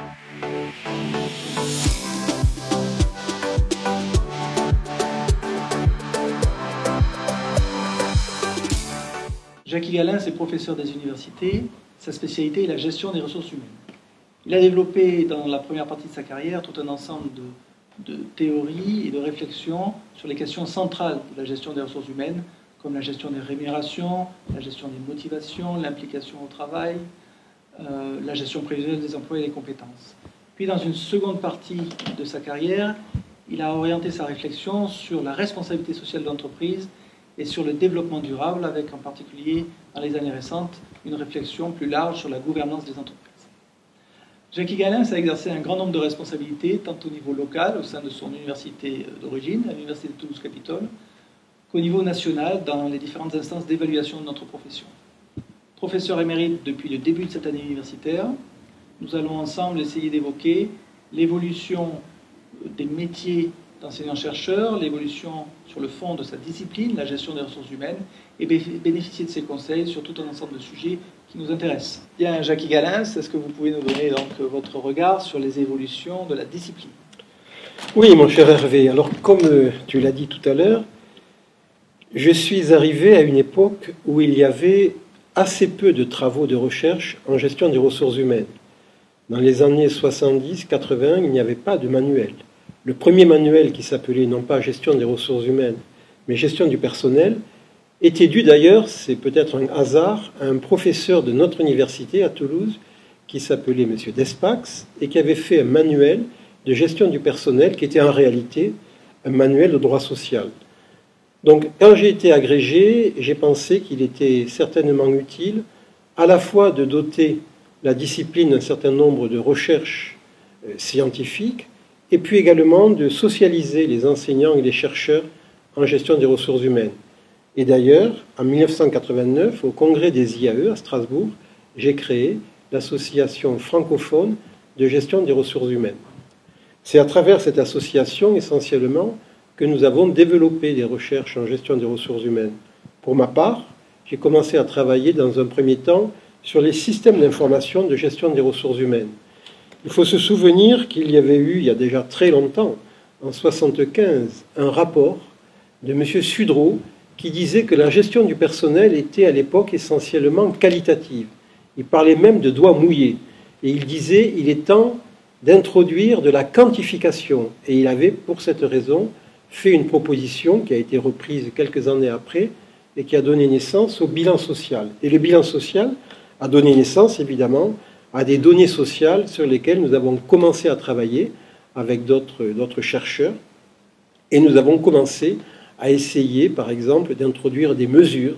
Jacques Higalin, c'est professeur des universités. Sa spécialité est la gestion des ressources humaines. Il a développé dans la première partie de sa carrière tout un ensemble de théories et de réflexions sur les questions centrales de la gestion des ressources humaines, comme la gestion des rémunérations, la gestion des motivations, l'implication au travail, la gestion prévisionnelle des emplois et des compétences. Puis dans une seconde partie de sa carrière, il a orienté sa réflexion sur la responsabilité sociale de l'entreprise et sur le développement durable, avec en particulier, dans les années récentes, une réflexion plus large sur la gouvernance des entreprises. Jacques Higalin a exercé un grand nombre de responsabilités, tant au niveau local, au sein de son université d'origine, à l'université de Toulouse-Capitole, qu'au niveau national, dans les différentes instances d'évaluation de notre profession. Professeur émérite depuis le début de cette année universitaire, nous allons ensemble essayer d'évoquer l'évolution des métiers d'enseignant-chercheur, l'évolution sur le fond de sa discipline, la gestion des ressources humaines, et bénéficier de ses conseils sur tout un ensemble de sujets qui nous intéressent. Bien, Jacques Higalin, est-ce que vous pouvez nous donner donc votre regard sur les évolutions de la discipline? Oui, mon cher Hervé. Alors, comme tu l'as dit tout à l'heure, je suis arrivé à une époque où il y avait assez peu de travaux de recherche en gestion des ressources humaines. Dans les années 70-80, il n'y avait pas de manuel. Le premier manuel, qui s'appelait non pas gestion des ressources humaines, mais gestion du personnel, était dû d'ailleurs, c'est peut-être un hasard, à un professeur de notre université à Toulouse, qui s'appelait M. Despax, et qui avait fait un manuel de gestion du personnel, qui était en réalité un manuel de droit social. Donc, quand j'ai été agrégé, j'ai pensé qu'il était certainement utile à la fois de doter la discipline d'un certain nombre de recherches scientifiques, et puis également de socialiser les enseignants et les chercheurs en gestion des ressources humaines. Et d'ailleurs, en 1989, au congrès des IAE à Strasbourg, j'ai créé l'association francophone de gestion des ressources humaines. C'est à travers cette association, essentiellement, que nous avons développé des recherches en gestion des ressources humaines. Pour ma part, j'ai commencé à travailler dans un premier temps sur les systèmes d'information de gestion des ressources humaines. Il faut se souvenir qu'il y avait eu, il y a déjà très longtemps, en 1975, un rapport de M. Sudreau qui disait que la gestion du personnel était à l'époque essentiellement qualitative. Il parlait même de doigts mouillés. Et il disait qu'il est temps d'introduire de la quantification. Et il avait, pour cette raison, fait une proposition qui a été reprise quelques années après et qui a donné naissance au bilan social. Et le bilan social a donné naissance, évidemment, à des données sociales sur lesquelles nous avons commencé à travailler avec d'autres chercheurs. Et nous avons commencé à essayer, par exemple, d'introduire des mesures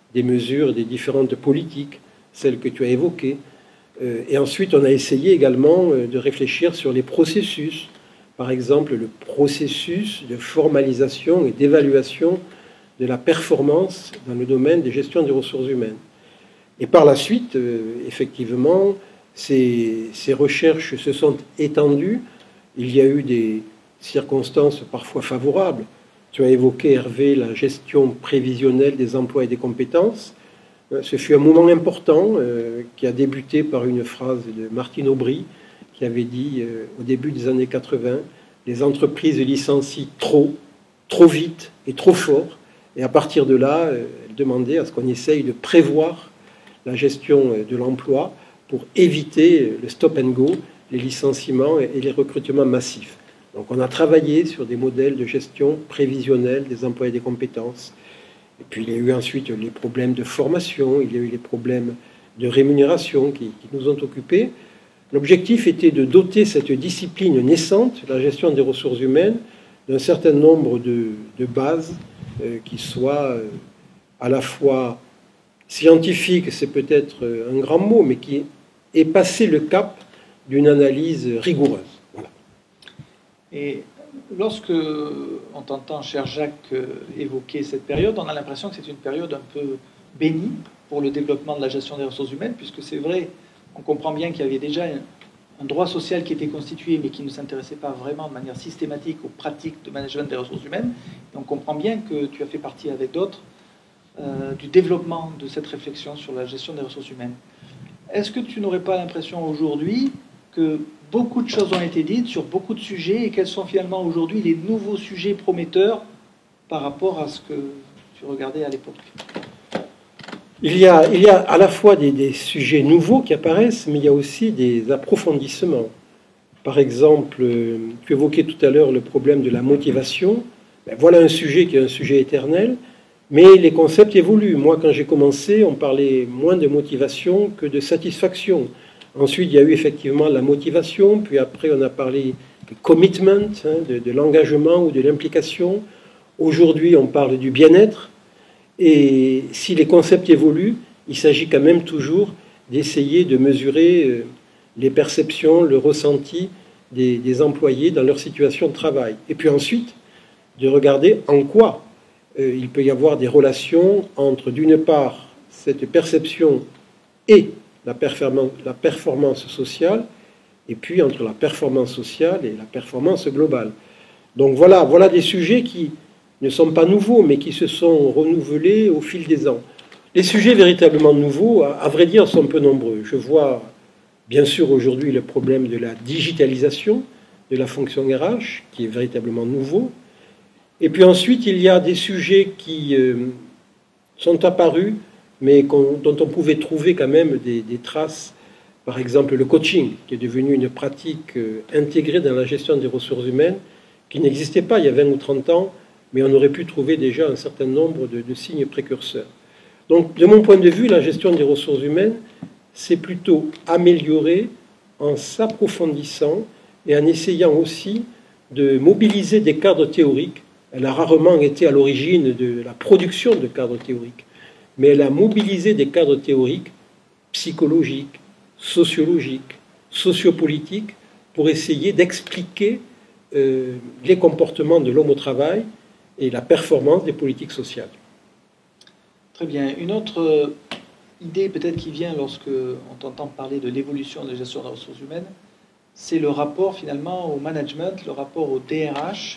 des différentes politiques, celles que tu as évoquées. Et ensuite, on a essayé également de réfléchir sur les processus. Par exemple, le processus de formalisation et d'évaluation de la performance dans le domaine des gestions des ressources humaines. Et par la suite, effectivement, ces recherches se sont étendues. Il y a eu des circonstances parfois favorables. Tu as évoqué, Hervé, la gestion prévisionnelle des emplois et des compétences. Ce fut un moment important qui a débuté par une phrase de Martine Aubry qui avait dit au début des années 80 « Les entreprises licencient trop vite et trop fort ». Et à partir de là, elle demandait à ce qu'on essaye de prévoir la gestion de l'emploi pour éviter le stop and go, les licenciements et les recrutements massifs. Donc on a travaillé sur des modèles de gestion prévisionnelle des emplois et des compétences. Et puis il y a eu ensuite les problèmes de formation, il y a eu les problèmes de rémunération qui nous ont occupés. L'objectif était de doter cette discipline naissante, la gestion des ressources humaines, d'un certain nombre de bases qui soient à la fois scientifiques, c'est peut-être un grand mot, mais qui aient passé le cap d'une analyse rigoureuse. Voilà. Et lorsque on t'entend, cher Jacques, évoquer cette période, on a l'impression que c'est une période un peu bénie pour le développement de la gestion des ressources humaines, puisque c'est vrai, on comprend bien qu'il y avait déjà un droit social qui était constitué, mais qui ne s'intéressait pas vraiment de manière systématique aux pratiques de management des ressources humaines. Et on comprend bien que tu as fait partie avec d'autres du développement de cette réflexion sur la gestion des ressources humaines. Est-ce que tu n'aurais pas l'impression aujourd'hui que beaucoup de choses ont été dites sur beaucoup de sujets et quels sont finalement aujourd'hui les nouveaux sujets prometteurs par rapport à ce que tu regardais à l'époque? Il y a à la fois des sujets nouveaux qui apparaissent, mais il y a aussi des approfondissements. Par exemple, tu évoquais tout à l'heure le problème de la motivation. Ben, voilà un sujet qui est un sujet éternel, mais les concepts évoluent. Moi, quand j'ai commencé, on parlait moins de motivation que de satisfaction. Ensuite, il y a eu effectivement la motivation, puis après, on a parlé de commitment, de l'engagement ou de l'implication. Aujourd'hui, on parle du bien-être. Et si les concepts évoluent, il s'agit quand même toujours d'essayer de mesurer les perceptions, le ressenti des employés dans leur situation de travail. Et puis ensuite, de regarder en quoi il peut y avoir des relations entre, d'une part, cette perception et la performance sociale, et puis entre la performance sociale et la performance globale. Donc voilà des sujets qui ne sont pas nouveaux, mais qui se sont renouvelés au fil des ans. Les sujets véritablement nouveaux, à vrai dire, sont peu nombreux. Je vois, bien sûr, aujourd'hui le problème de la digitalisation de la fonction RH, qui est véritablement nouveau. Et puis ensuite, il y a des sujets qui sont apparus, mais dont on pouvait trouver quand même des traces. Par exemple, le coaching, qui est devenu une pratique intégrée dans la gestion des ressources humaines, qui n'existait pas il y a 20 ou 30 ans, mais on aurait pu trouver déjà un certain nombre de signes précurseurs. Donc, de mon point de vue, la gestion des ressources humaines, c'est plutôt améliorée en s'approfondissant et en essayant aussi de mobiliser des cadres théoriques. Elle a rarement été à l'origine de la production de cadres théoriques, mais elle a mobilisé des cadres théoriques psychologiques, sociologiques, sociopolitiques, pour essayer d'expliquer les comportements de l'homme au travail et la performance des politiques sociales. Très bien. Une autre idée peut-être qui vient lorsque on t'entend parler de l'évolution de la gestion des ressources humaines, c'est le rapport finalement au management, le rapport au DRH.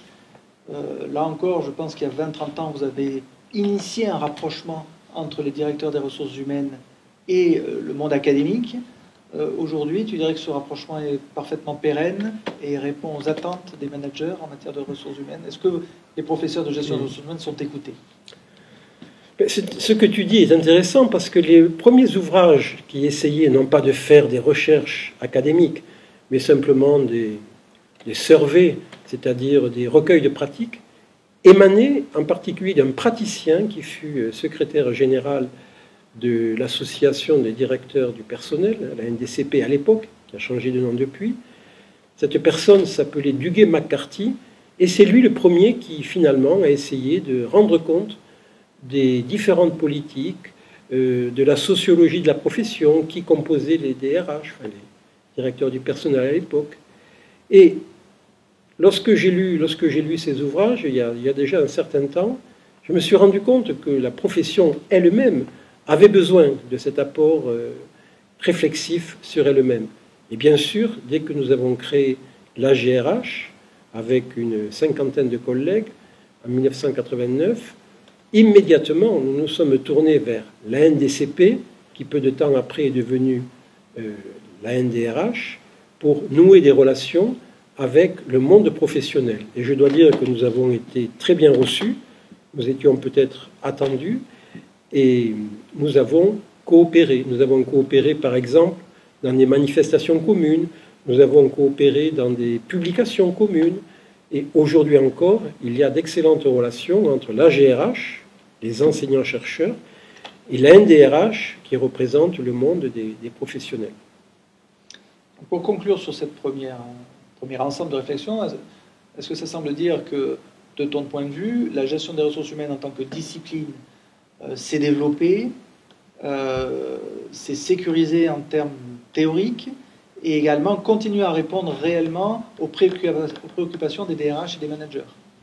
Là encore, je pense qu'il y a 20-30 ans, vous avez initié un rapprochement entre les directeurs des ressources humaines et le monde académique. Aujourd'hui, tu dirais que ce rapprochement est parfaitement pérenne et répond aux attentes des managers en matière de ressources humaines. Est-ce que les professeurs de gestion des ressources humaines sont écoutés? Ce que tu dis est intéressant parce que les premiers ouvrages qui essayaient non pas de faire des recherches académiques, mais simplement des surveys, c'est-à-dire des recueils de pratiques, émanaient en particulier d'un praticien qui fut secrétaire général de l'association des directeurs du personnel, la NDCP à l'époque, qui a changé de nom depuis. Cette personne s'appelait Duguay McCarthy, et c'est lui le premier qui finalement a essayé de rendre compte des différentes politiques, de la sociologie de la profession qui composait les DRH, enfin les directeurs du personnel à l'époque. Et lorsque j'ai lu ces ouvrages, il y a déjà un certain temps, je me suis rendu compte que la profession elle-même avait besoin de cet apport réflexif sur elle-même. Et bien sûr, dès que nous avons créé l'AGRH, avec une cinquantaine de collègues, en 1989, immédiatement, nous nous sommes tournés vers la NDCP, qui peu de temps après est devenue la NDRH, pour nouer des relations avec le monde professionnel. Et je dois dire que nous avons été très bien reçus, nous étions peut-être attendus, et nous avons coopéré. Nous avons coopéré, par exemple, dans des manifestations communes, nous avons coopéré dans des publications communes, et aujourd'hui encore, il y a d'excellentes relations entre l'AGRH, les enseignants-chercheurs, et la NDRH, qui représente le monde des professionnels. Pour conclure sur cette premier ensemble de réflexions, est-ce que ça semble dire que, de ton point de vue, la gestion des ressources humaines en tant que discipline s'est développée, s'est sécurisée en termes théoriques, et également continue à répondre réellement aux préoccupations des DRH et des managers?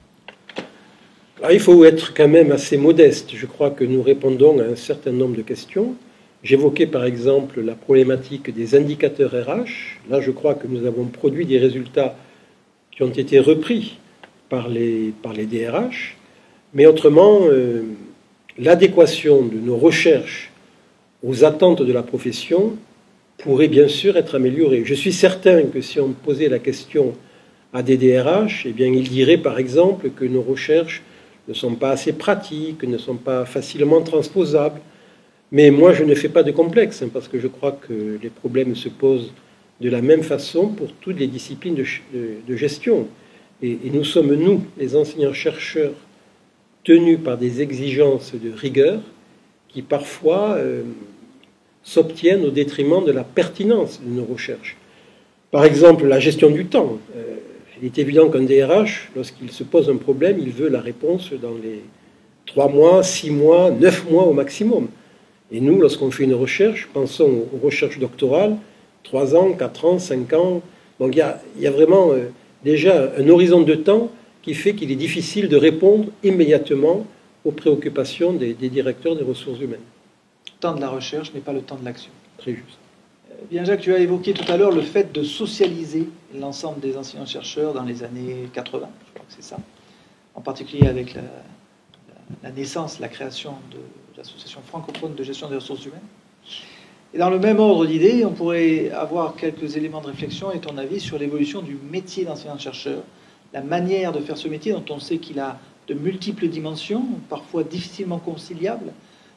Alors, il faut être quand même assez modeste. Je crois que nous répondons à un certain nombre de questions. J'évoquais par exemple la problématique des indicateurs RH. Là, je crois que nous avons produit des résultats qui ont été repris par les DRH. Mais autrement, l'adéquation de nos recherches aux attentes de la profession pourrait bien sûr être amélioré. Je suis certain que si on posait la question à des DRH, eh bien, ils diraient par exemple que nos recherches ne sont pas assez pratiques, ne sont pas facilement transposables. Mais moi, je ne fais pas de complexe, parce que je crois que les problèmes se posent de la même façon pour toutes les disciplines de gestion. Et nous sommes, nous, les enseignants-chercheurs, tenus par des exigences de rigueur qui parfois s'obtiennent au détriment de la pertinence de nos recherches. Par exemple, la gestion du temps. Il est évident qu'un DRH, lorsqu'il se pose un problème, il veut la réponse dans les 3 mois, 6 mois, 9 mois au maximum. Et nous, lorsqu'on fait une recherche, pensons aux recherches doctorales, 3 ans, 4 ans, 5 ans. Donc il y a vraiment déjà un horizon de temps qui fait qu'il est difficile de répondre immédiatement aux préoccupations des directeurs des ressources humaines. Le temps de la recherche n'est pas le temps de l'action. Très juste. Bien, Jacques, tu as évoqué tout à l'heure le fait de socialiser l'ensemble des enseignants-chercheurs dans les années 80, je crois que c'est ça, en particulier avec la naissance, la création de l'Association francophone de gestion des ressources humaines. Et dans le même ordre d'idées, on pourrait avoir quelques éléments de réflexion et ton avis sur l'évolution du métier d'enseignant-chercheur, la manière de faire ce métier dont on sait qu'il a de multiples dimensions, parfois difficilement conciliables,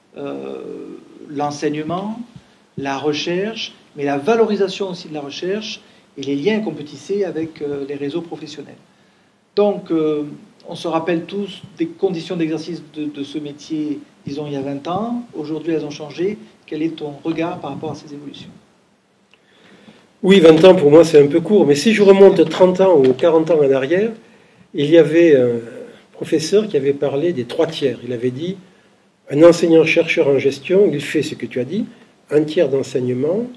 l'enseignement, la recherche, mais la valorisation aussi de la recherche et les liens qu'on peut tisser avec les réseaux professionnels. Donc, on se rappelle tous des conditions d'exercice de ce métier, disons, il y a 20 ans. Aujourd'hui, elles ont changé. Quel est ton regard par rapport à ces évolutions? Oui, 20 ans, pour moi, c'est un peu court. Mais si je remonte 30 ans ou 40 ans en arrière, il y avait un professeur qui avait parlé des 3 tiers. Il avait dit, un enseignant-chercheur en gestion, il fait ce que tu as dit, 1 tiers d'enseignement,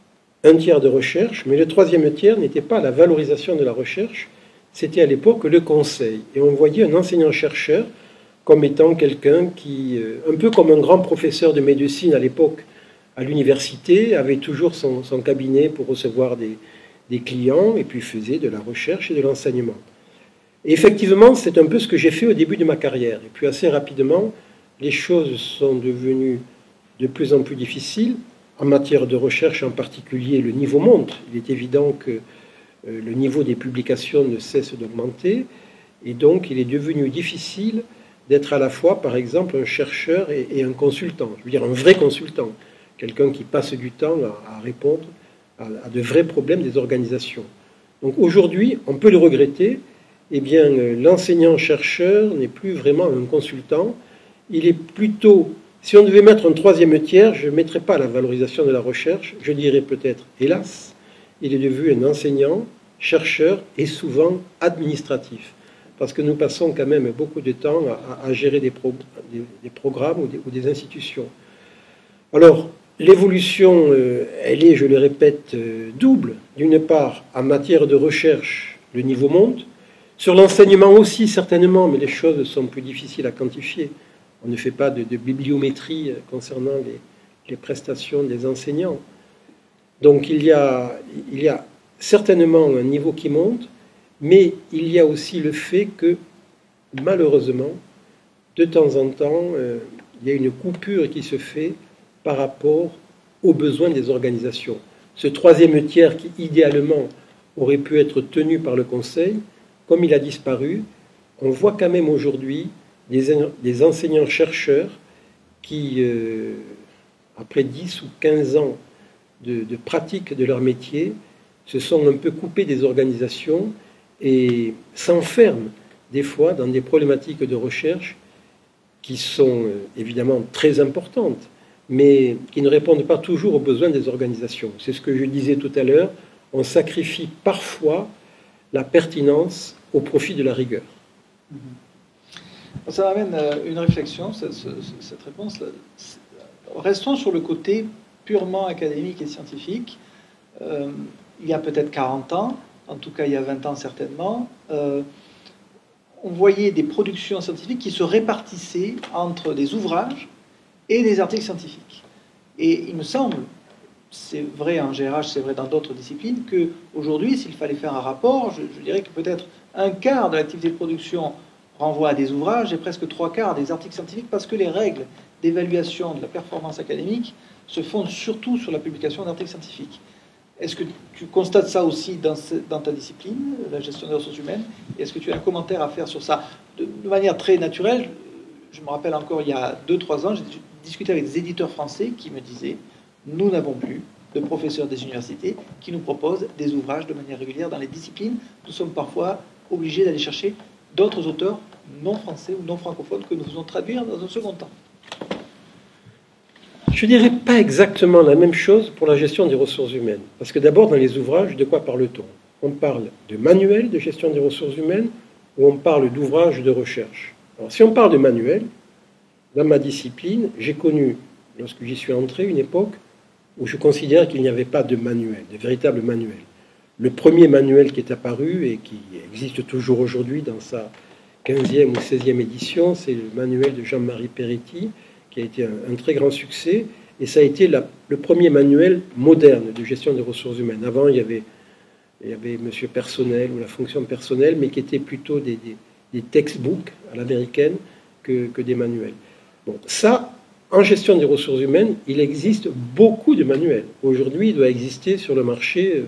1 tiers de recherche, mais le 3e tiers n'était pas la valorisation de la recherche, c'était à l'époque le conseil. Et on voyait un enseignant-chercheur comme étant quelqu'un qui, un peu comme un grand professeur de médecine à l'époque à l'université, avait toujours son cabinet pour recevoir des clients et puis faisait de la recherche et de l'enseignement. Et effectivement, c'est un peu ce que j'ai fait au début de ma carrière. Et puis assez rapidement, les choses sont devenues de plus en plus difficiles. En matière de recherche en particulier, le niveau monte. Il est évident que le niveau des publications ne cesse d'augmenter. Et donc, il est devenu difficile d'être à la fois, par exemple, un chercheur et un consultant. Je veux dire, un vrai consultant. Quelqu'un qui passe du temps à répondre à de vrais problèmes des organisations. Donc aujourd'hui, on peut le regretter, eh bien, l'enseignant-chercheur n'est plus vraiment un consultant. Il est plutôt, si on devait mettre un 3e tiers, je ne mettrais pas la valorisation de la recherche, je dirais peut-être, hélas, il est devenu un enseignant, chercheur et souvent administratif. Parce que nous passons quand même beaucoup de temps à gérer des programmes ou des institutions. Alors, l'évolution, elle est, je le répète, double. D'une part, en matière de recherche, le niveau monte. Sur l'enseignement aussi, certainement, mais les choses sont plus difficiles à quantifier. On ne fait pas de bibliométrie concernant les prestations des enseignants. Donc, il y a certainement un niveau qui monte, mais il y a aussi le fait que, malheureusement, de temps en temps, il y a une coupure qui se fait par rapport aux besoins des organisations. Ce 3e tiers qui, idéalement, aurait pu être tenu par le Conseil, comme il a disparu, on voit quand même aujourd'hui des enseignants-chercheurs qui, après 10 ou 15 ans de pratique de leur métier, se sont un peu coupés des organisations et s'enferment des fois dans des problématiques de recherche qui sont évidemment très importantes, mais qui ne répondent pas toujours aux besoins des organisations. C'est ce que je disais tout à l'heure, on sacrifie parfois la pertinence au profit de la rigueur. Ça m'amène à une réflexion, cette réponse. Restons sur le côté purement académique et scientifique. Il y a peut-être 40 ans, en tout cas il y a 20 ans certainement, on voyait des productions scientifiques qui se répartissaient entre des ouvrages et des articles scientifiques. Et il me semble, c'est vrai en GRH, c'est vrai dans d'autres disciplines, qu'aujourd'hui, s'il fallait faire un rapport, je dirais que peut-être 1/4 de l'activité de production renvoie à des ouvrages et presque 3/4 à des articles scientifiques parce que les règles d'évaluation de la performance académique se fonde surtout sur la publication d'articles scientifiques. Est-ce que tu constates ça aussi dans ta discipline, la gestion des ressources humaines? Est-ce que tu as un commentaire à faire sur ça? De manière très naturelle, je me rappelle encore il y a 2-3 ans, j'ai discuté avec des éditeurs français qui me disaient « Nous n'avons plus de professeurs des universités qui nous proposent des ouvrages de manière régulière dans les disciplines. Nous sommes parfois obligés d'aller chercher d'autres auteurs non français ou non francophones que nous faisons traduire dans un second temps. » Je ne dirais pas exactement la même chose pour la gestion des ressources humaines. Parce que d'abord, dans les ouvrages, de quoi parle-t-on? On parle de manuels de gestion des ressources humaines ou on parle d'ouvrages de recherche. Alors, si on parle de manuels, dans ma discipline, j'ai connu, lorsque j'y suis entré, une époque où je considère qu'il n'y avait pas de manuel, de véritable manuel. Le premier manuel qui est apparu et qui existe toujours aujourd'hui dans sa 15e ou 16e édition, c'est le manuel de Jean-Marie Peretti, qui a été un très grand succès, et ça a été le premier manuel moderne de gestion des ressources humaines. Avant, il y avait Monsieur Personnel ou la fonction personnelle, mais qui étaient plutôt des textbooks à l'américaine que des manuels. Bon, ça, en gestion des ressources humaines, il existe beaucoup de manuels. Aujourd'hui, il doit exister sur le marché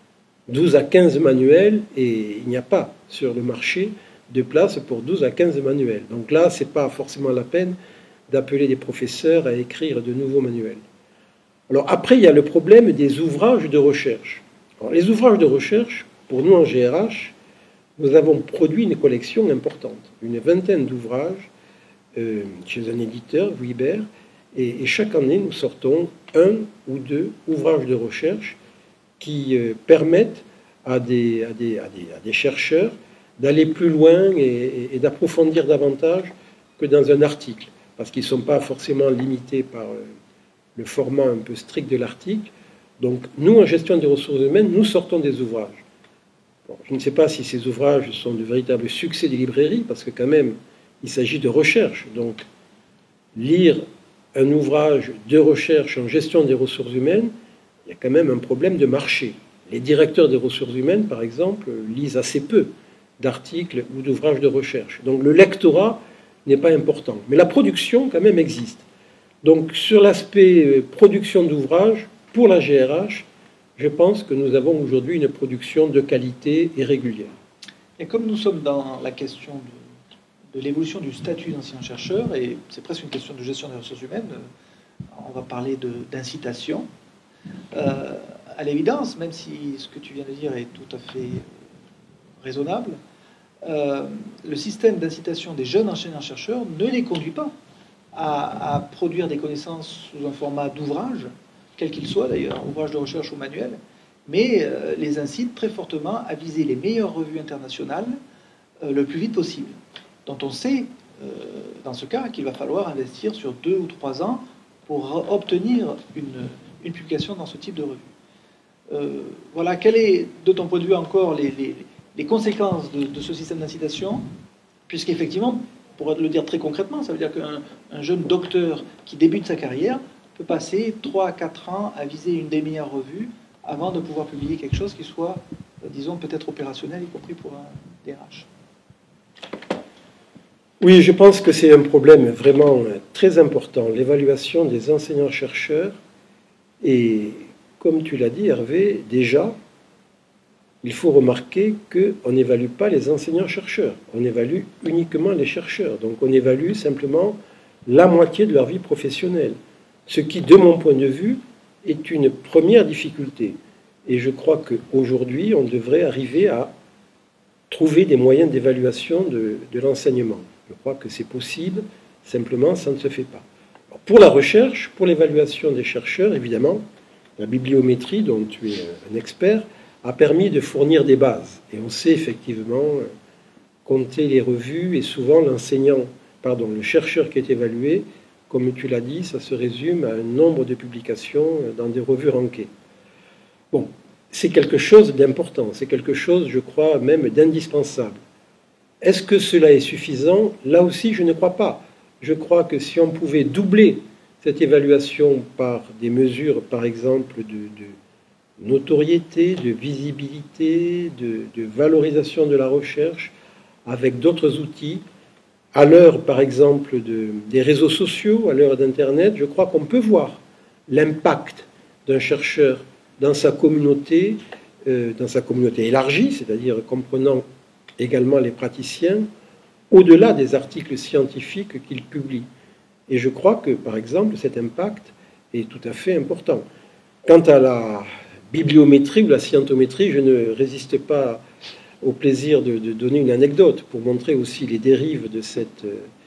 12 à 15 manuels, et il n'y a pas sur le marché de place pour 12 à 15 manuels. Donc là, ce n'est pas forcément la peine d'appeler des professeurs à écrire de nouveaux manuels. Alors après, il y a le problème des ouvrages de recherche. Alors, les ouvrages de recherche, pour nous en GRH, nous avons produit une collection importante, une vingtaine d'ouvrages chez un éditeur, Vuibert, et chaque année, nous sortons 1 ou 2 ouvrages de recherche qui permettent à des chercheurs d'aller plus loin et d'approfondir davantage que dans un article, parce qu'ils ne sont pas forcément limités par le format un peu strict de l'article. Donc, nous, en gestion des ressources humaines, nous sortons des ouvrages. Bon, je ne sais pas si ces ouvrages sont de véritables succès des librairies, parce que quand même, il s'agit de recherche. Donc, lire un ouvrage de recherche en gestion des ressources humaines, il y a quand même un problème de marché. Les directeurs des ressources humaines, par exemple, lisent assez peu d'articles ou d'ouvrages de recherche. Donc, le lectorat n'est pas important. Mais la production, quand même, existe. Donc, sur l'aspect production d'ouvrages, pour la GRH, je pense que nous avons aujourd'hui une production de qualité et régulière. Et comme nous sommes dans la question de l'évolution du statut d'enseignant-chercheur, et c'est presque une question de gestion des ressources humaines, on va parler d'incitation. À l'évidence, même si ce que tu viens de dire est tout à fait raisonnable, le système d'incitation des jeunes enseignants-chercheurs ne les conduit pas à produire des connaissances sous un format d'ouvrage, quel qu'il soit d'ailleurs, ouvrage de recherche ou manuel, mais les incite très fortement à viser les meilleures revues internationales le plus vite possible, dont on sait, dans ce cas, qu'il va falloir investir sur 2 ou 3 ans pour obtenir une publication dans ce type de revue. Voilà, quel est, de ton point de vue encore, les conséquences de ce système d'incitation, puisqu'effectivement, pour le dire très concrètement, ça veut dire qu'un jeune docteur qui débute sa carrière peut passer 3 à 4 ans à viser une des meilleures revues avant de pouvoir publier quelque chose qui soit, disons, peut-être opérationnel, y compris pour un DRH. Oui, je pense que c'est un problème vraiment très important, l'évaluation des enseignants-chercheurs. Et comme tu l'as dit, Hervé, déjà, il faut remarquer qu'on n'évalue pas les enseignants-chercheurs, on évalue uniquement les chercheurs. Donc on évalue simplement la moitié de leur vie professionnelle. Ce qui, de mon point de vue, est une première difficulté. Et je crois qu'aujourd'hui, on devrait arriver à trouver des moyens d'évaluation de l'enseignement. Je crois que c'est possible, simplement, ça ne se fait pas. Alors, pour la recherche, pour l'évaluation des chercheurs, évidemment, la bibliométrie, dont tu es un expert, a permis de fournir des bases. Et on sait effectivement compter les revues, et souvent le chercheur qui est évalué, comme tu l'as dit, ça se résume à un nombre de publications dans des revues rankées. Bon, c'est quelque chose d'important, c'est quelque chose, je crois, même d'indispensable. Est-ce que cela est suffisant? Là aussi, je ne crois pas. Je crois que si on pouvait doubler cette évaluation par des mesures, par exemple, de notoriété, de visibilité, de valorisation de la recherche, avec d'autres outils, À l'heure, par exemple, des réseaux sociaux, à l'heure d'Internet, je crois qu'on peut voir l'impact d'un chercheur dans sa communauté élargie, c'est-à-dire comprenant également les praticiens, au-delà des articles scientifiques qu'il publie. Et je crois que, par exemple, cet impact est tout à fait important. Quant à la bibliométrie ou la scientométrie, je ne résiste pas au plaisir de donner une anecdote pour montrer aussi les dérives de cette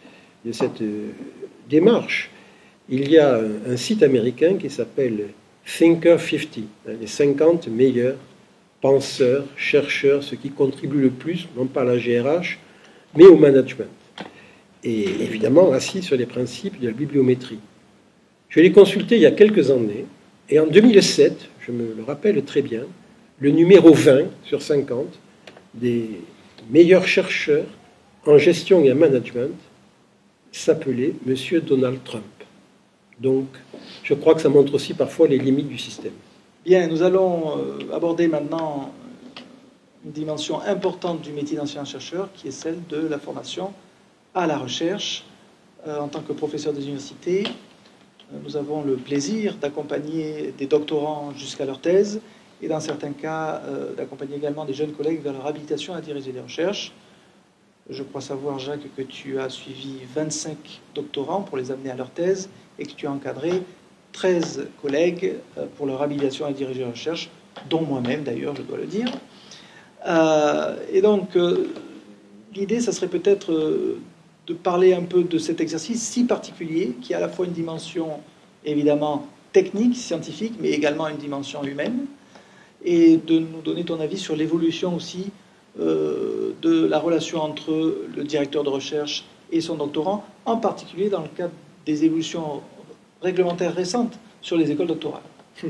démarche. Il y a un site américain qui s'appelle Thinker 50, les 50 meilleurs penseurs, chercheurs, ceux qui contribuent le plus, non pas à la GRH, mais au management. Et évidemment assis sur les principes de la bibliométrie. Je l'ai consulté il y a quelques années, et en 2007, je me le rappelle très bien, le numéro 20 sur 50 des meilleurs chercheurs en gestion et en management s'appelait M. Donald Trump. Donc, je crois que ça montre aussi parfois les limites du système. Bien, nous allons aborder maintenant une dimension importante du métier d'enseignant-chercheur, qui est celle de la formation à la recherche. En tant que professeur des universités, nous avons le plaisir d'accompagner des doctorants jusqu'à leur thèse et dans certains cas d'accompagner également des jeunes collègues vers leur habilitation à diriger des recherches. Je crois savoir, Jacques, que tu as suivi 25 doctorants pour les amener à leur thèse et que tu as encadré 13 collègues pour leur habilitation à diriger des recherches, dont moi-même d'ailleurs, je dois le dire. Et donc, l'idée, ça serait peut-être de parler un peu de cet exercice si particulier, qui a à la fois une dimension évidemment technique, scientifique, mais également une dimension humaine, et de nous donner ton avis sur l'évolution aussi de la relation entre le directeur de recherche et son doctorant, en particulier dans le cadre des évolutions réglementaires récentes sur les écoles doctorales.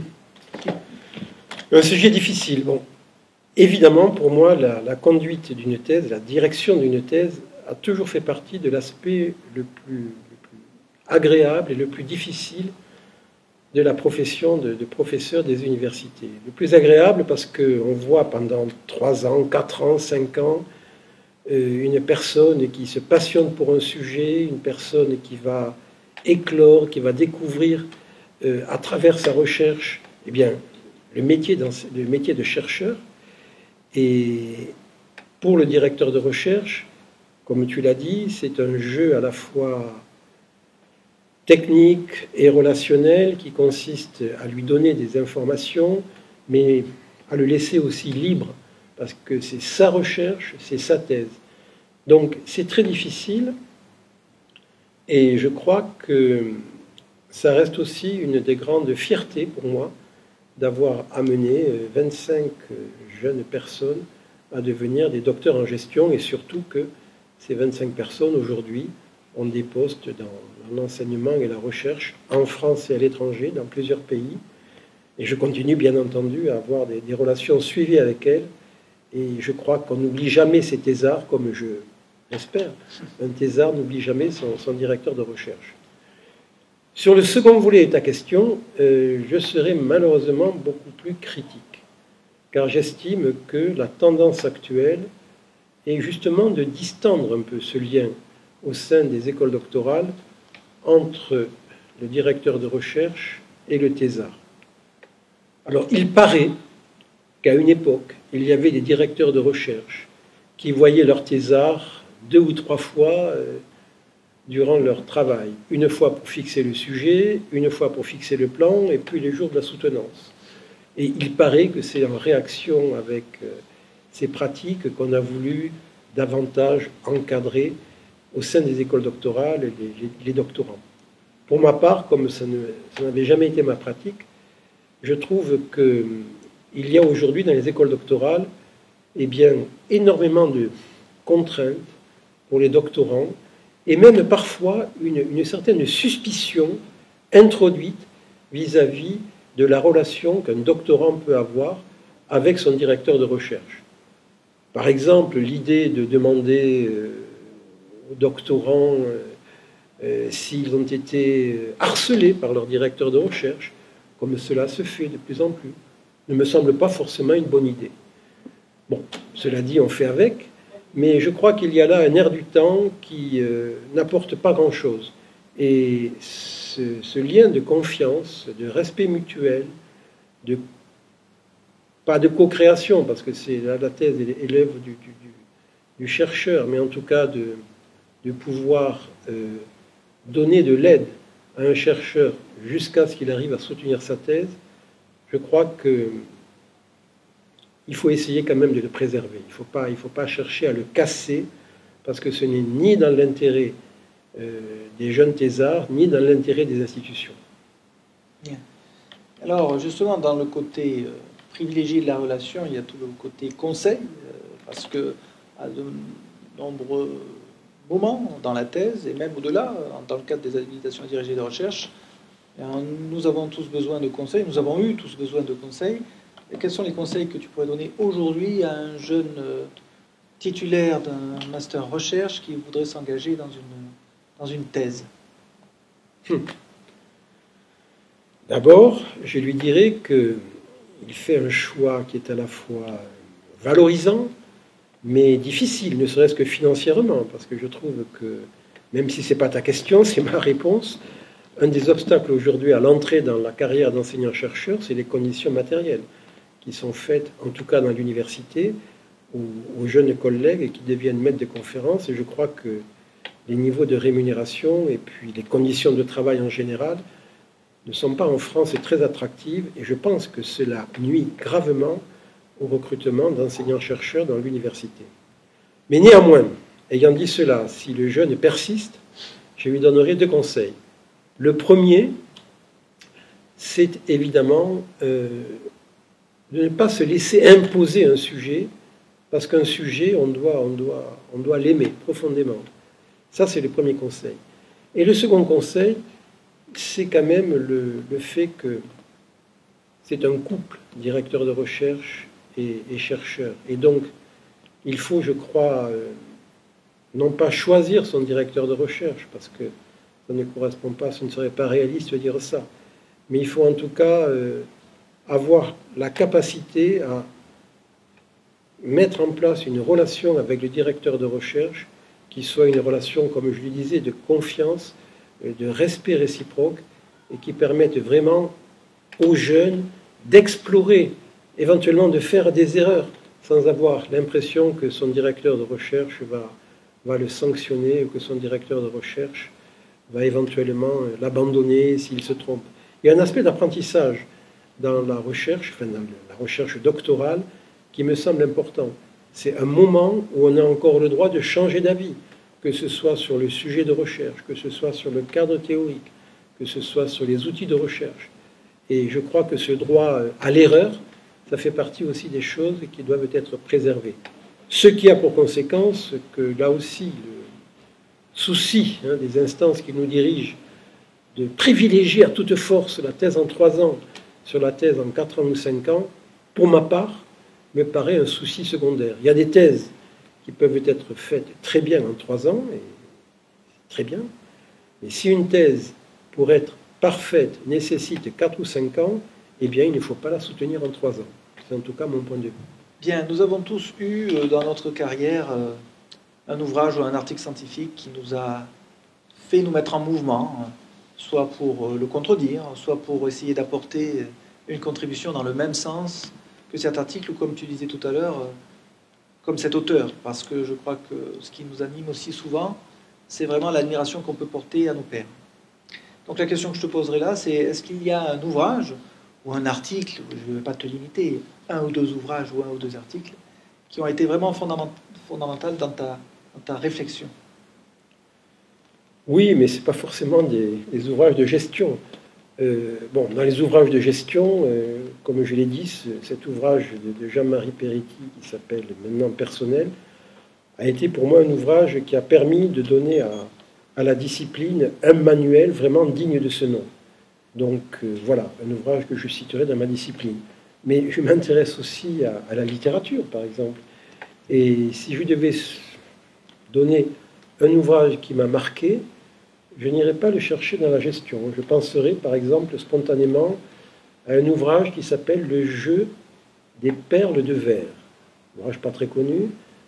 Un sujet difficile. Bon, évidemment, pour moi, la conduite d'une thèse, la direction d'une thèse, a toujours fait partie de l'aspect le plus agréable et le plus difficile de la profession de professeur des universités. Le plus agréable parce qu'on voit pendant 3 ans, 4 ans, 5 ans, une personne qui se passionne pour un sujet, une personne qui va éclore, qui va découvrir à travers sa recherche eh bien, le métier de chercheur. Et pour le directeur de recherche, comme tu l'as dit, c'est un jeu à la fois technique et relationnel qui consiste à lui donner des informations, mais à le laisser aussi libre, parce que c'est sa recherche, c'est sa thèse. Donc c'est très difficile, et je crois que ça reste aussi une des grandes fiertés pour moi d'avoir amené 25 jeunes personnes à devenir des docteurs en gestion, et surtout que ces 25 personnes aujourd'hui ont des postes dans l'enseignement et la recherche en France et à l'étranger, dans plusieurs pays. Et je continue bien entendu à avoir des relations suivies avec elles. Et je crois qu'on n'oublie jamais ces thésards, comme je l'espère. Un thésard n'oublie jamais son directeur de recherche. Sur le second volet de ta question, je serai malheureusement beaucoup plus critique, car j'estime que la tendance actuelle est justement de distendre un peu ce lien au sein des écoles doctorales entre le directeur de recherche et le thésard. Alors, il paraît qu'à une époque, il y avait des directeurs de recherche qui voyaient leur thésard 2 ou 3 fois durant leur travail. Une fois pour fixer le sujet, une fois pour fixer le plan, et puis les jours de la soutenance. Et il paraît que c'est en réaction avec ces pratiques qu'on a voulu davantage encadrer au sein des écoles doctorales les doctorants. Pour ma part, comme ça n'avait jamais été ma pratique, je trouve qu'il y a aujourd'hui dans les écoles doctorales eh bien, énormément de contraintes pour les doctorants et même parfois une certaine suspicion introduite vis-à-vis de la relation qu'un doctorant peut avoir avec son directeur de recherche. Par exemple, l'idée de demander aux doctorants s'ils ont été harcelés par leur directeur de recherche, comme cela se fait de plus en plus, ne me semble pas forcément une bonne idée. Bon, cela dit, on fait avec, Mais je crois qu'il y a là un air du temps qui n'apporte pas grand-chose. Et ce lien de confiance, de respect mutuel, pas de co-création, parce que c'est la thèse et l'œuvre du chercheur, mais en tout cas de pouvoir donner de l'aide à un chercheur jusqu'à ce qu'il arrive à soutenir sa thèse, je crois qu'il faut essayer quand même de le préserver. Il faut pas chercher à le casser, parce que ce n'est ni dans l'intérêt des jeunes thésards, ni dans l'intérêt des institutions. Bien. Alors, justement, dans le côté privilégié de la relation, il y a tout le côté conseil, parce que à de nombreux moments dans la thèse, et même au-delà, dans le cadre des habilitations dirigées de recherche, nous avons tous besoin de conseils, nous avons eu tous besoin de conseils. Et quels sont les conseils que tu pourrais donner aujourd'hui à un jeune titulaire d'un master recherche qui voudrait s'engager dans une thèse? D'abord, je lui dirais qu'il fait un choix qui est à la fois valorisant, mais difficile, ne serait-ce que financièrement, parce que je trouve que, même si ce n'est pas ta question, c'est ma réponse, un des obstacles aujourd'hui à l'entrée dans la carrière d'enseignant-chercheur, c'est les conditions matérielles qui sont faites, en tout cas dans l'université, aux jeunes collègues et qui deviennent maîtres de conférences. Et je crois que les niveaux de rémunération et puis les conditions de travail en général ne sont pas en France très attractives. Et je pense que cela nuit gravement au recrutement d'enseignants-chercheurs dans l'université. Mais néanmoins, ayant dit cela, si le jeune persiste, je lui donnerai 2 conseils. Le premier, c'est évidemment de ne pas se laisser imposer un sujet, parce qu'un sujet, on doit l'aimer profondément. Ça, c'est le premier conseil. Et le second conseil, c'est quand même le fait que c'est un couple, directeur de recherche et chercheur. Et donc, il faut, je crois, non pas choisir son directeur de recherche, parce que ça ne correspond pas, ce ne serait pas réaliste de dire ça. Mais il faut en tout cas avoir la capacité à mettre en place une relation avec le directeur de recherche qui soit une relation, comme je le disais, de confiance, de respect réciproque, et qui permette vraiment aux jeunes d'explorer, éventuellement de faire des erreurs, sans avoir l'impression que son directeur de recherche va le sanctionner, ou que son directeur de recherche va éventuellement l'abandonner s'il se trompe. Il y a un aspect d'apprentissage dans la recherche, enfin dans la recherche doctorale, qui me semble important. C'est un moment où on a encore le droit de changer d'avis, que ce soit sur le sujet de recherche, que ce soit sur le cadre théorique, que ce soit sur les outils de recherche. Et je crois que ce droit à l'erreur, ça fait partie aussi des choses qui doivent être préservées. Ce qui a pour conséquence que là aussi, le souci des instances qui nous dirigent de privilégier à toute force la thèse en 3 ans sur la thèse en 4 ans ou 5 ans, pour ma part, me paraît un souci secondaire. Il y a des thèses qui peuvent être faites très bien en 3 ans, et très bien, mais si une thèse, pour être parfaite, nécessite 4 ou 5 ans, eh bien, il ne faut pas la soutenir en 3 ans. C'est en tout cas mon point de vue. Bien, nous avons tous eu dans notre carrière un ouvrage ou un article scientifique qui nous a fait nous mettre en mouvement, soit pour le contredire, soit pour essayer d'apporter une contribution dans le même sens que cet article, ou comme tu disais tout à l'heure, comme cet auteur, parce que je crois que ce qui nous anime aussi souvent, c'est vraiment l'admiration qu'on peut porter à nos pairs. Donc la question que je te poserai là, c'est est-ce qu'il y a un ouvrage ou un article, je ne vais pas te limiter, 1 ou 2 ouvrages ou 1 ou 2 articles, qui ont été vraiment fondamentaux dans ta réflexion? Oui, mais ce n'est pas forcément des ouvrages de gestion. Dans les ouvrages de gestion, comme je l'ai dit, cet ouvrage de Jean-Marie Peretti, qui s'appelle maintenant Personnel, a été pour moi un ouvrage qui a permis de donner à la discipline un manuel vraiment digne de ce nom. Donc voilà, un ouvrage que je citerai dans ma discipline. Mais je m'intéresse aussi à la littérature, par exemple. Et si je devais donner un ouvrage qui m'a marqué, je n'irai pas le chercher dans la gestion. Je penserai, par exemple, spontanément à un ouvrage qui s'appelle Le jeu des perles de verre. Un ouvrage pas très connu,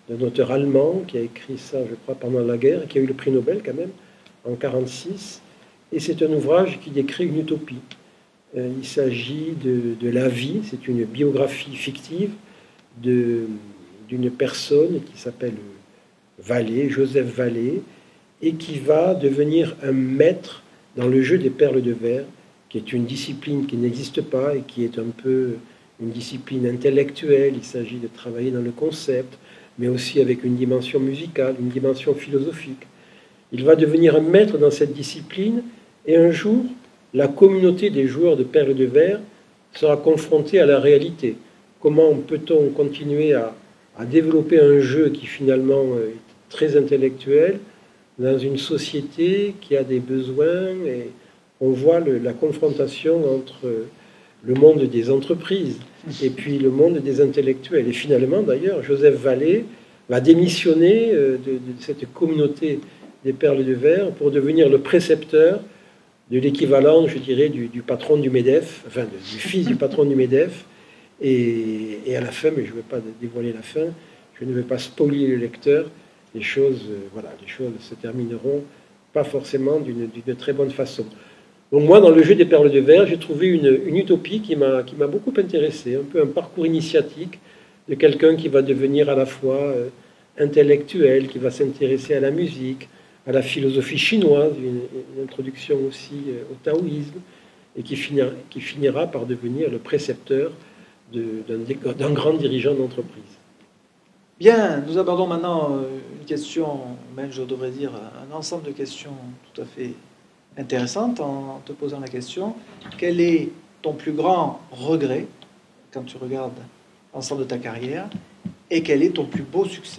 d'un auteur allemand qui a écrit ça, je crois, pendant la guerre, qui a eu le prix Nobel quand même, en 1946. Et c'est un ouvrage qui décrit une utopie. Il s'agit de la vie, c'est une biographie fictive d'une personne qui s'appelle Vallée, Joseph Vallée, et qui va devenir un maître dans le jeu des perles de verre, qui est une discipline qui n'existe pas et qui est un peu une discipline intellectuelle. Il s'agit de travailler dans le concept, mais aussi avec une dimension musicale, une dimension philosophique. Il va devenir un maître dans cette discipline, et un jour, la communauté des joueurs de perles de verre sera confrontée à la réalité. Comment peut-on continuer à développer un jeu qui finalement est très intellectuel dans une société qui a des besoins, et on voit la confrontation entre le monde des entreprises et puis le monde des intellectuels. Et finalement, d'ailleurs, Joseph Vallée va démissionner de cette communauté des perles de verre pour devenir le précepteur de l'équivalent, je dirais, du patron du MEDEF, enfin du fils du patron du MEDEF. Et à la fin, mais je ne vais pas dévoiler la fin, je ne vais pas spoiler le lecteur, les choses se termineront pas forcément d'une très bonne façon. Donc moi, dans le jeu des perles de verre, j'ai trouvé une utopie qui m'a beaucoup intéressé, un peu un parcours initiatique de quelqu'un qui va devenir à la fois intellectuel, qui va s'intéresser à la musique, à la philosophie chinoise, une introduction aussi au taoïsme, et qui finira par devenir le précepteur d'un grand dirigeant d'entreprise. Bien, nous abordons maintenant une question, même je devrais dire un ensemble de questions tout à fait intéressantes, en te posant la question: quel est ton plus grand regret quand tu regardes l'ensemble de ta carrière, et quel est ton plus beau succès?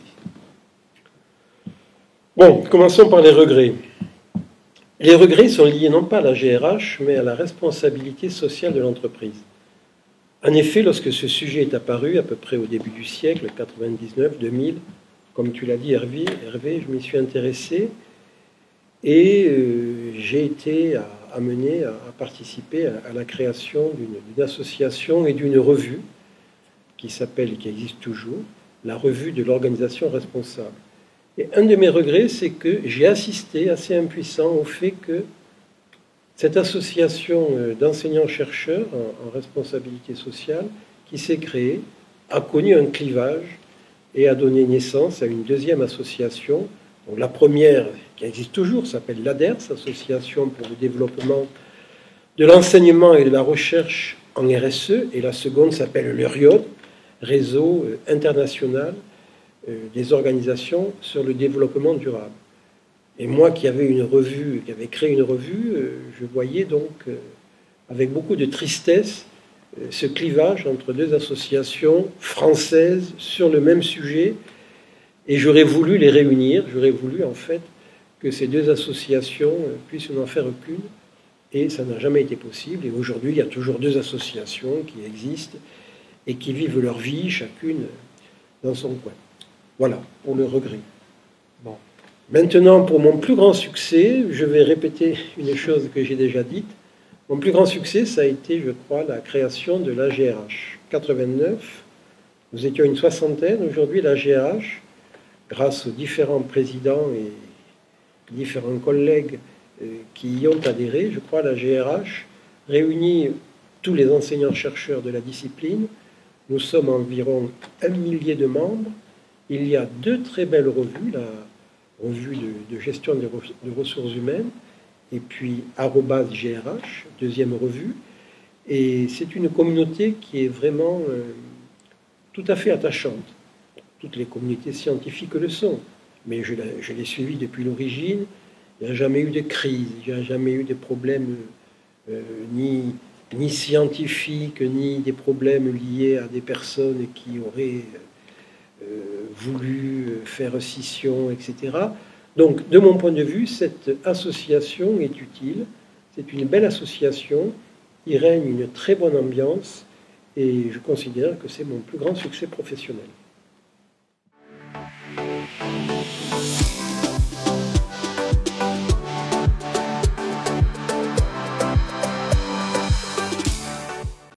Bon, commençons par les regrets. Les regrets sont liés non pas à la GRH, mais à la responsabilité sociale de l'entreprise. En effet, lorsque ce sujet est apparu, à peu près au début du siècle, 99-2000, comme tu l'as dit Hervé, je m'y suis intéressé, et j'ai été amené à participer à la création d'une association et d'une revue qui existe toujours, la revue de l'organisation responsable. Et un de mes regrets, c'est que j'ai assisté, assez impuissant, au fait que cette association d'enseignants-chercheurs en responsabilité sociale qui s'est créée a connu un clivage et a donné naissance à une deuxième association. Donc la première, qui existe toujours, s'appelle l'ADERS, Association pour le développement de l'enseignement et de la recherche en RSE, et la seconde s'appelle le RIOD, Réseau international des organisations sur le développement durable. Et moi qui avais créé une revue, je voyais donc avec beaucoup de tristesse ce clivage entre deux associations françaises sur le même sujet, et j'aurais voulu les réunir, j'aurais voulu en fait que ces deux associations puissent n'en faire qu'une, et ça n'a jamais été possible. Et aujourd'hui, il y a toujours deux associations qui existent et qui vivent leur vie, chacune dans son coin. Voilà, pour le regret. Bon. Maintenant, pour mon plus grand succès, je vais répéter une chose que j'ai déjà dite. Mon plus grand succès, ça a été, je crois, la création de l'AGRH. 89, nous étions une soixantaine. Aujourd'hui, l'AGRH, grâce aux différents présidents et différents collègues qui y ont adhéré, je crois, l'AGRH réunit tous les enseignants-chercheurs de la discipline. Nous sommes environ 1 millier de membres. Il y a deux très belles revues, la revue de gestion des ressources humaines, et puis @GRH, deuxième revue. Et c'est une communauté qui est vraiment tout à fait attachante. Toutes les communautés scientifiques le sont, mais je l'ai suivi depuis l'origine. Il n'y a jamais eu de crise, il n'y a jamais eu de problèmes ni scientifiques, ni des problèmes liés à des personnes qui auraient voulu faire scission, etc. Donc, de mon point de vue, cette association est utile. C'est une belle association. Il règne une très bonne ambiance et je considère que c'est mon plus grand succès professionnel.